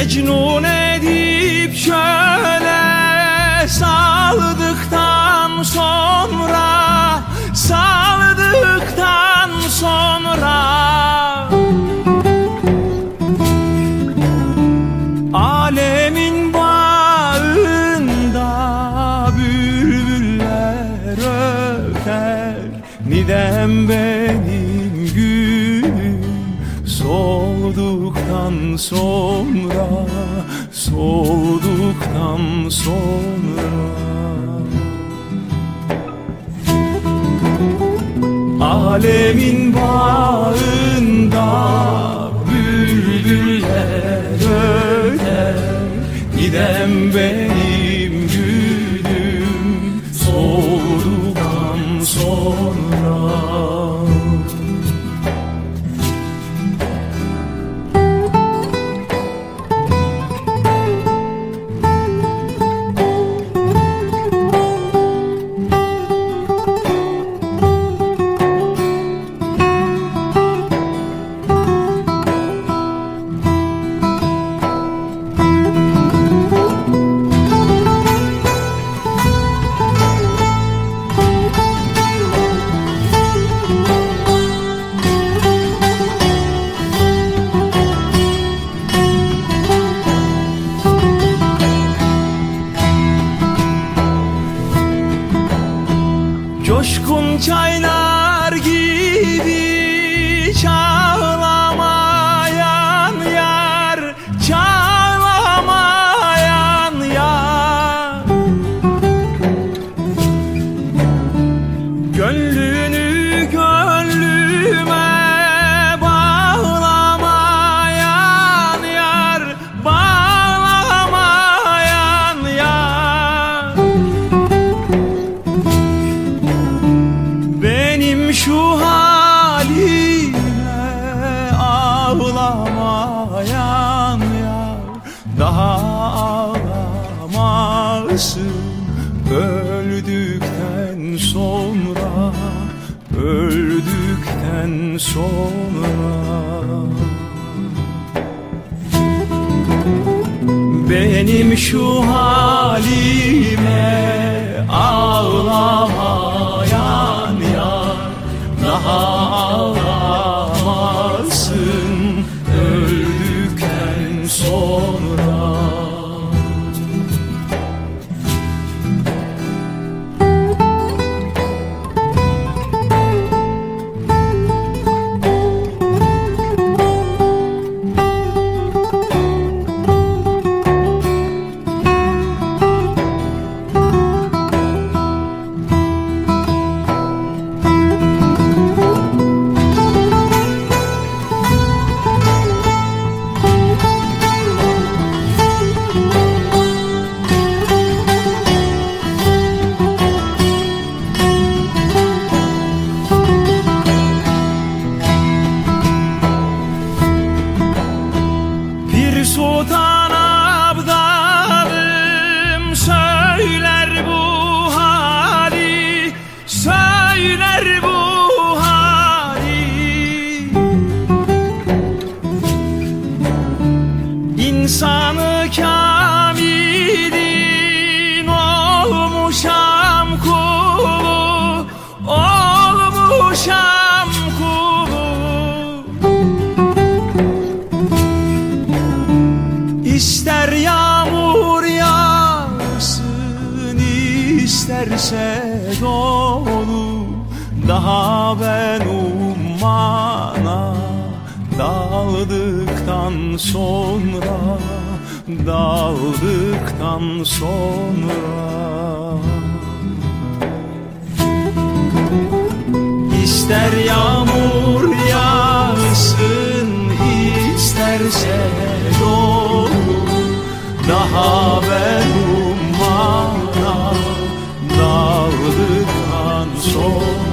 Mecnun edip şöyle saldıktan sonra alemin bağında bülbüller öter, nidem benim gülüm solduktan sonra alemin bağında bülbüller öter, nidem benim gülüm solduktan sonra. Coşkun çaylar gibi çağlamayan yar, çağlamayan yar, gönlünü gönlüme bağlamayan yar, bağlamayan yar. Benim şu halime ağlamayan yar, daha ağlamasın öldükten sonra, öldükten sonra. Benim şu halime ağlamayan yar, daha ağlamasın öldükten sonra. Sultan abdalım söyler bu hali, söyler bu hali. İnsanı kamilin olmuşam kulu, olmuşam kulu. İster yağmur yağsın, isterse dolu, daha ben ummana daldıktan sonra, daldıktan sonra. İster yağmur yağsın, isterse dolu, daha ben ummana daldıktan sonra.